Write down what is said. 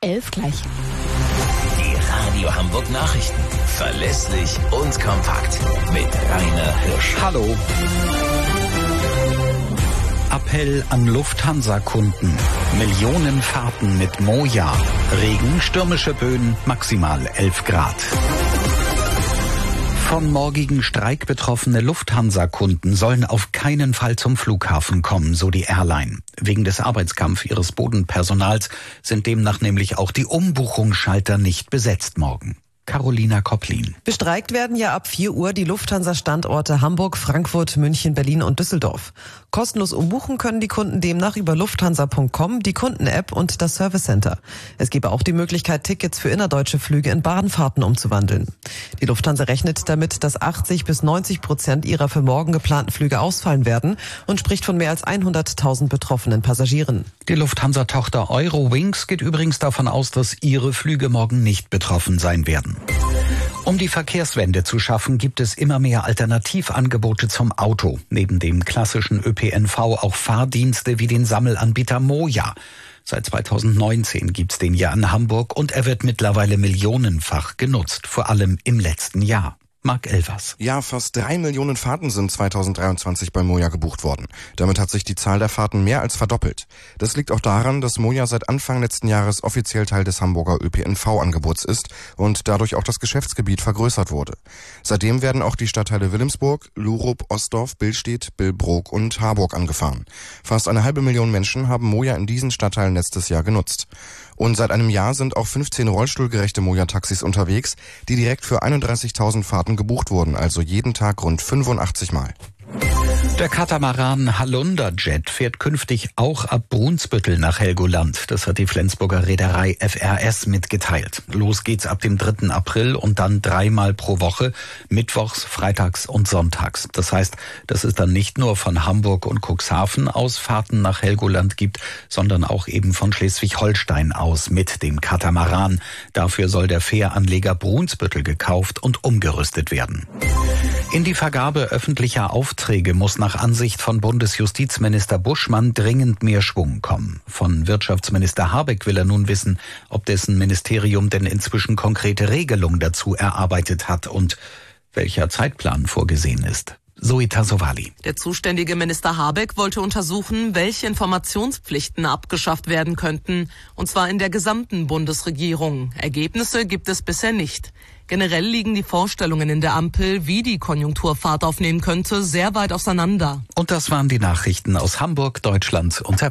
11 gleich. Die Radio Hamburg Nachrichten. Verlässlich und kompakt. Mit Rainer Hirsch. Hallo. Appell an Lufthansa-Kunden. Millionen Fahrten mit Moja. Regen, stürmische Böen, maximal 11 Grad. Von morgigen Streik betroffene Lufthansa-Kunden sollen auf keinen Fall zum Flughafen kommen, so die Airline. Wegen des Arbeitskampfs ihres Bodenpersonals sind demnach nämlich auch die Umbuchungsschalter nicht besetzt morgen. Carolina Kopplin. Bestreikt werden ja ab 4 Uhr die Lufthansa-Standorte Hamburg, Frankfurt, München, Berlin und Düsseldorf. Kostenlos umbuchen können die Kunden demnach über lufthansa.com, die Kunden-App und das Service Center. Es gebe auch die Möglichkeit, Tickets für innerdeutsche Flüge in Bahnfahrten umzuwandeln. Die Lufthansa rechnet damit, dass 80-90% ihrer für morgen geplanten Flüge ausfallen werden und spricht von mehr als 100.000 betroffenen Passagieren. Die Lufthansa-Tochter Eurowings geht übrigens davon aus, dass ihre Flüge morgen nicht betroffen sein werden. Um die Verkehrswende zu schaffen, gibt es immer mehr Alternativangebote zum Auto. Neben dem klassischen ÖPNV auch Fahrdienste wie den Sammelanbieter Moja. Seit 2019 gibt's den ja in Hamburg und er wird mittlerweile millionenfach genutzt, vor allem im letzten Jahr. Marc Elvers. Ja, fast 3 Millionen Fahrten sind 2023 bei Moja gebucht worden. Damit hat sich die Zahl der Fahrten mehr als verdoppelt. Das liegt auch daran, dass Moja seit Anfang letzten Jahres offiziell Teil des Hamburger ÖPNV-Angebots ist und dadurch auch das Geschäftsgebiet vergrößert wurde. Seitdem werden auch die Stadtteile Wilhelmsburg, Lurup, Ostdorf, Billstedt, Billbrook und Harburg angefahren. Fast 1,5 Menschen haben Moja in diesen Stadtteilen letztes Jahr genutzt. Und seit einem Jahr sind auch 15 rollstuhlgerechte Moja-Taxis unterwegs, die direkt für 31.000 Fahrten gebucht wurden, also jeden Tag rund 85 Mal. Der Katamaran Hallunder Jet fährt künftig auch ab Brunsbüttel nach Helgoland. Das hat die Flensburger Reederei FRS mitgeteilt. Los geht's ab dem 3. April und dann 3-mal pro Woche, mittwochs, freitags und sonntags. Das heißt, dass es dann nicht nur von Hamburg und Cuxhaven aus Fahrten nach Helgoland gibt, sondern auch eben von Schleswig-Holstein aus mit dem Katamaran. Dafür soll der Fähranleger Brunsbüttel gekauft und umgerüstet werden. In die Vergabe öffentlicher Aufträge muss nach Ansicht von Bundesjustizminister Buschmann dringend mehr Schwung kommen. Von Wirtschaftsminister Habeck will er nun wissen, ob dessen Ministerium denn inzwischen konkrete Regelungen dazu erarbeitet hat und welcher Zeitplan vorgesehen ist. Zoe Tassovali. Der zuständige Minister Habeck wollte untersuchen, welche Informationspflichten abgeschafft werden könnten, und zwar in der gesamten Bundesregierung. Ergebnisse gibt es bisher nicht. Generell liegen die Vorstellungen in der Ampel, wie die Konjunktur Fahrt aufnehmen könnte, sehr weit auseinander. Und das waren die Nachrichten aus Hamburg, Deutschland und der